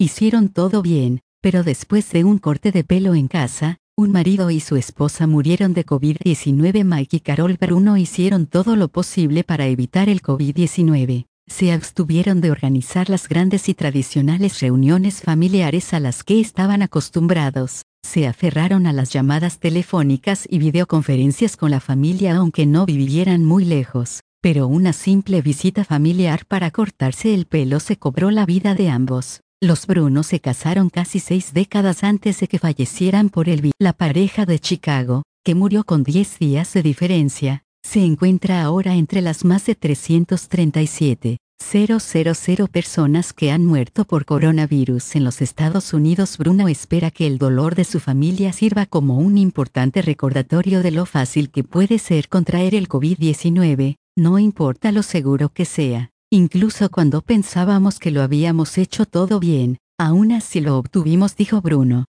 Hicieron todo bien, pero después de un corte de pelo en casa, un marido y su esposa murieron de COVID-19. Mike y Carol Bruno hicieron todo lo posible para evitar el COVID-19. Se abstuvieron de organizar las grandes y tradicionales reuniones familiares a las que estaban acostumbrados. Se aferraron a las llamadas telefónicas y videoconferencias con la familia aunque no vivieran muy lejos. Pero una simple visita familiar para cortarse el pelo se cobró la vida de ambos. Los Bruno se casaron casi 6 décadas antes de que fallecieran por el virus. La pareja de Chicago, que murió con 10 días de diferencia, se encuentra ahora entre las más de 337,000 personas que han muerto por coronavirus en los Estados Unidos. Bruno espera que el dolor de su familia sirva como un importante recordatorio de lo fácil que puede ser contraer el COVID-19, no importa lo seguro que sea. Incluso cuando pensábamos que lo habíamos hecho todo bien, aún así lo obtuvimos, dijo Bruno.